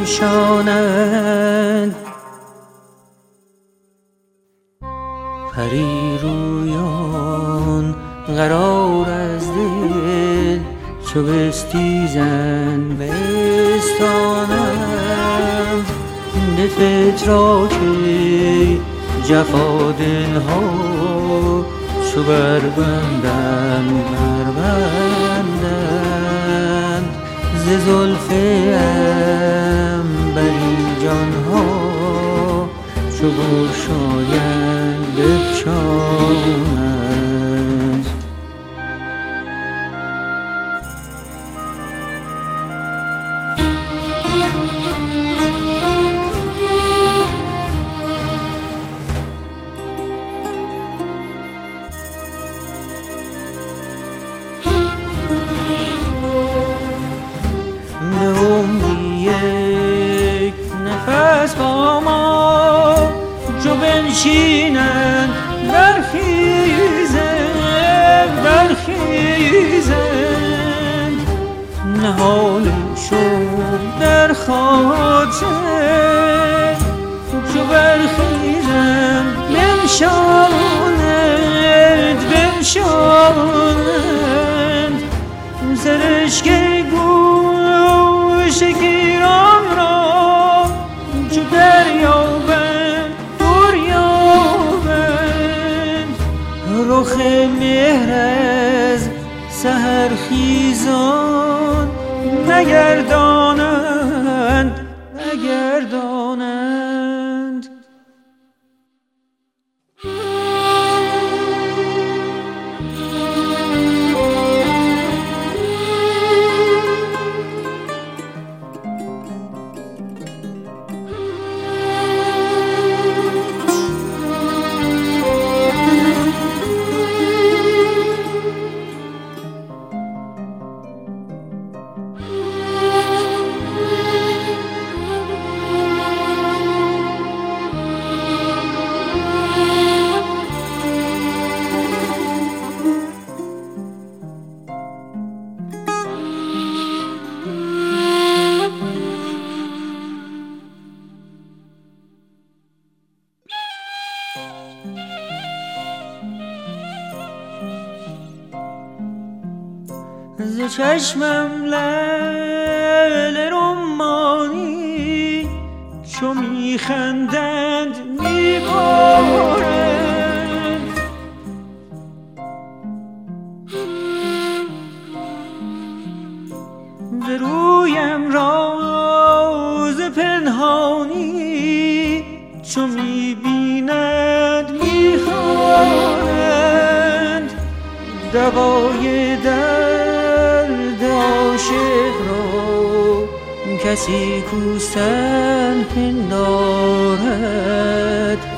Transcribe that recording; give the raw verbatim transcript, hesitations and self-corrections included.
بنشانند. پری رویان قرار از دل چو بستیزند بستانند. به فتراک جفا دلها چو بربندند بربندند. ز زلف عنبری جانها چو بگشایند بفشانند. به عمری یک نفس با ما چو بنشینند برخیزند برخیزند. نهالشون در خاطر چو برخیزند بنشانند بنشانند. سرشک گوش گیران را چو دریابند دریابند. رخ مهر از سحرخیزان نگردانند نگردانند. ز چشمم لعل رمانی چو میخندند میبارند. ز رویم راز پنهانی چو میبینند میخوانند. دوای درد عاشق را کسی کو سر پندارد